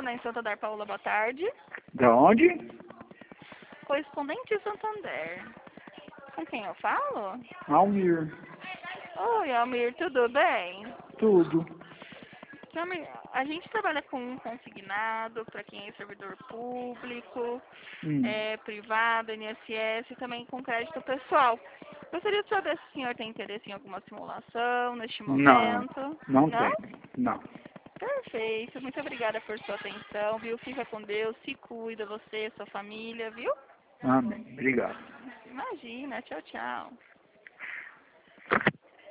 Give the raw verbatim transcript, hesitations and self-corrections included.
correspondente Santander, Paola, boa tarde. Da onde? Correspondente Santander. Com quem eu falo? Almir. Oi, Almir, tudo bem? Tudo. Almir, a gente trabalha com consignado para quem é servidor público, Hum. é, privado, I N S S e também com crédito pessoal. Gostaria de saber se o senhor tem interesse em alguma simulação neste Não, momento. não, Não? tem. Não. Perfeito, muito obrigada por sua atenção, viu? Fica com Deus, se cuida, você, sua família, viu? Amém. Obrigado. Imagina, tchau, tchau.